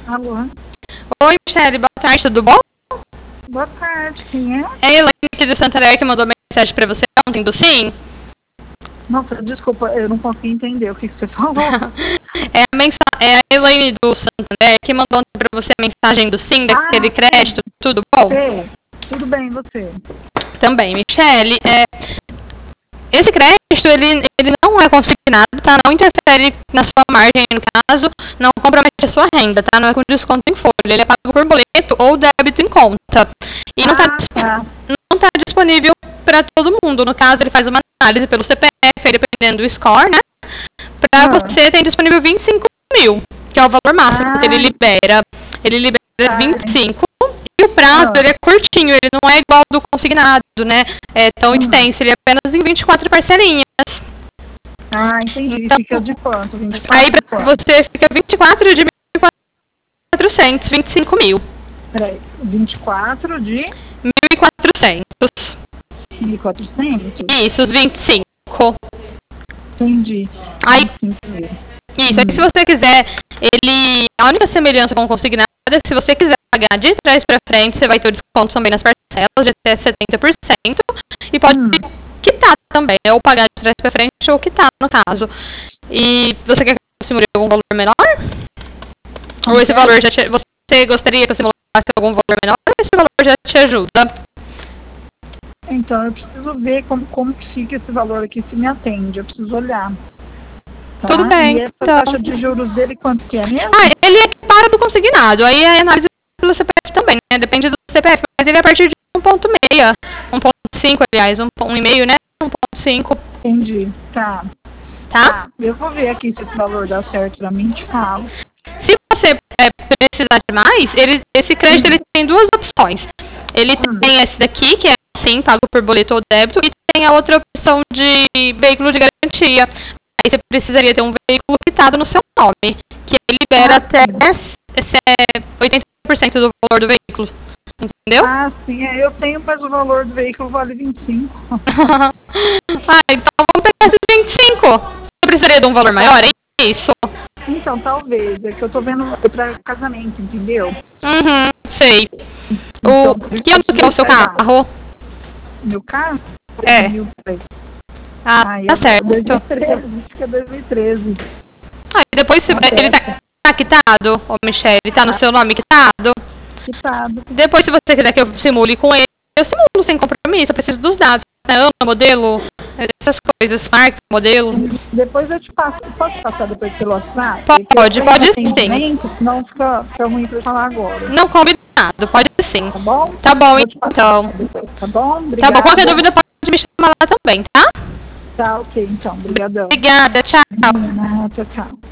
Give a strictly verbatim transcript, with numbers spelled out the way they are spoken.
Alô? Oi, Michele, boa tarde, tudo bom? Boa tarde, quem é? É a Elaine aqui de Santander que mandou mensagem pra você ontem do Sim. Nossa, desculpa, eu não consegui entender o que, que você falou. é, a mensa é a Elaine do Santander que mandou ontem pra você a mensagem do Sim, daquele Ah, crédito, tudo bom? Sei. Tudo bem, e você? Também, Michele, é, esse crédito, ele, ele não é consignado, tá? Não interfere na sua margem, no caso, não compromete a sua renda, tá? Não é com desconto em folha, ele é pago por boleto ou débito em conta. E não Ah, está tá. não tá disponível para todo mundo. No caso, ele faz uma análise pelo C P F, aí dependendo do score, né? Para Ah. você tem disponível vinte e cinco mil, que é o valor máximo Ah. que ele libera. Ele libera Ah. vinte e cinco e o prazo Ah. ele é curtinho, ele não é igual ao do consignado, né? É tão Hum. extenso, ele é apenas em vinte e quatro parcelinhas. Ah, entendi. Então, fica de quanto? vinte e quatro aí de pra quanto? você fica vinte e quatro de mil e quatrocentos, vinte e cinco mil. Peraí, vinte e quatro de mil e quatrocentos. mil e quatrocentos? Isso, os vinte e cinco. Entendi. Aí, vinte e cinco mil. isso, aí se você quiser, ele. A única semelhança com o consignado é que se você quiser pagar de trás para frente, você vai ter o desconto também nas parcelas de até setenta por cento. E pode Hum. quitar também, ou pagar de trás para frente ou quitar, no caso. E você quer que eu simule algum valor menor? Ou esse valor já te, você gostaria que eu simulasse algum valor menor ou esse valor já te ajuda? Então, eu preciso ver como, como que fica esse valor aqui, se me atende. Eu preciso olhar. Tá? Tudo bem, E essa então. taxa de juros dele, quanto que é mesmo? Ah, ele é que para do consignado. Aí é análise pelo C P F também, né? Depende do C P F. Mas ele é a partir de um ponto seis. um ponto cinco, aliás. um vírgula cinco, né? um ponto cinco. Entendi. Tá. Tá? Tá. Eu vou ver aqui se esse valor dá certo pra mim, te falo. Se você é, precisar de mais, ele, esse crédito ele tem duas opções. Ele Hum. tem esse daqui, que é sim, pago por boleto ou débito, e tem a outra opção de veículo de garantia. Aí você precisaria ter um veículo quitado no seu nome, que ele libera Ah, até esse, é, oitenta por cento do valor do veículo. Entendeu? Ah, sim, é, eu tenho, mas o valor do veículo vale vinte e cinco. ah, então vamos pegar esses vinte e cinco. Você precisaria de um valor maior, é isso? Então, talvez. É que eu tô vendo pra casamento, entendeu? Uhum, sei. Então, O, que ano que é o seu carro? Meu carro? É. dois mil e três. Ah, Ai, tá é certo. dois mil e treze, acho que é dois mil e treze. Ah, e depois se, ele tá, tá quitado, ô Michele? Ele tá no seu nome quitado? Quitado. Depois, se você quiser que eu simule com ele, eu simulo sem compromisso. Eu preciso dos dados, né? Ano, modelo, essas coisas, marca, modelo. Depois eu te passo. Posso passar depois pelo WhatsApp? Pode, Porque pode eu tenho sim. momento, senão fica, fica ruim pra eu falar agora. Não, combinado, pode sim. Tá bom? Tá bom, Vou te passar então. depois, tá bom? Tá Obrigada. bom, qualquer dúvida pode me chamar lá também, tá? Tá, ok, então. Obrigadão. Obrigada, tchau. Tchau, tchau.